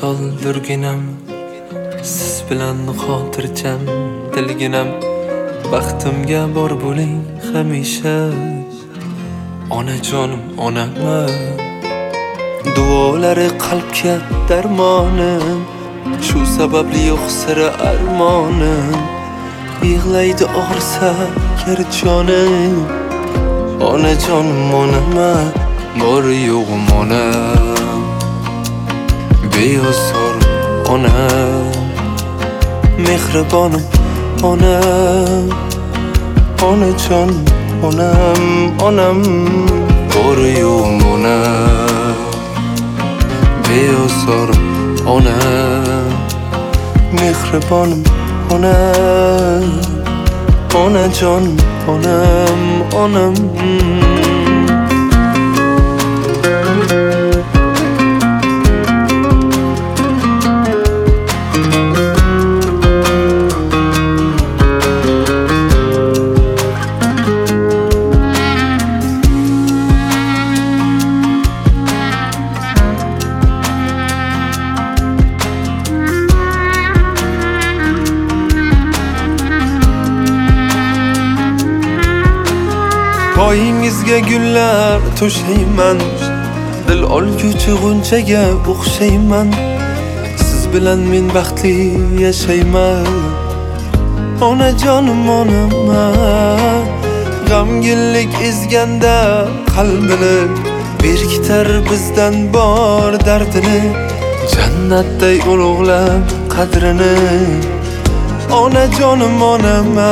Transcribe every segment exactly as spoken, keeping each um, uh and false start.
soldirginam, siz bilan xotirjam dilginam. Baxtimga bor bo'ling hamisha, onajonim onamma. Duolari qalbga darmonim, shu sababli yo'q sira armonim. Yig'laydi og'risa ker jonim, onajonim onamma. Bor yo'g'im onam, beozor onam, mehribonim onam, onajonim onam, onam. Bor yo'g'im onam, beozor onam, mehribonim onam, onajonim onam, onam. Poyingizga gullar to'shayman, dil olguchi g'unchaga o'xshayman. Siz bilan men baxtli yashayman, onajonim onamma. G'amginlik ezganda qalbini, berkitar bizdan bor dardini. Jannatday ulug'lab qadrini, onajonim onamma.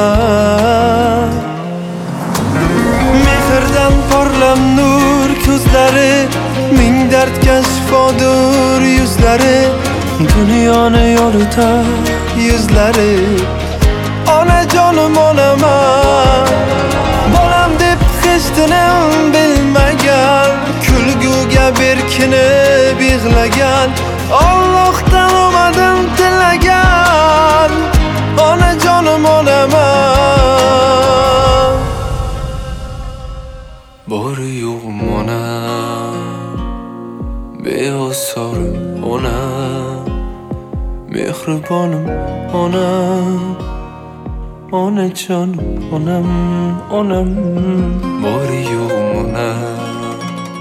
Mehrdan porlam nur ko'zlari, ming dardga shifodur yuzlari. Dunyoni yoritar yuzlari, onajonim onamma. Bolam deb hech tinim bilmagan, kulguga berkinib yig'lagan. Allohdan omadim tilagan, onajonim onamma. Bor yo'g'im onam, beozor onam, mehribonim onam, onajonim onam, onam. Bor yo'g'im onam,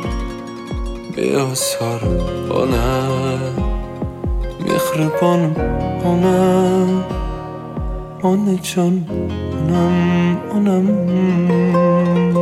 beozor onam, mehribonim onam, onajonim onam, onam.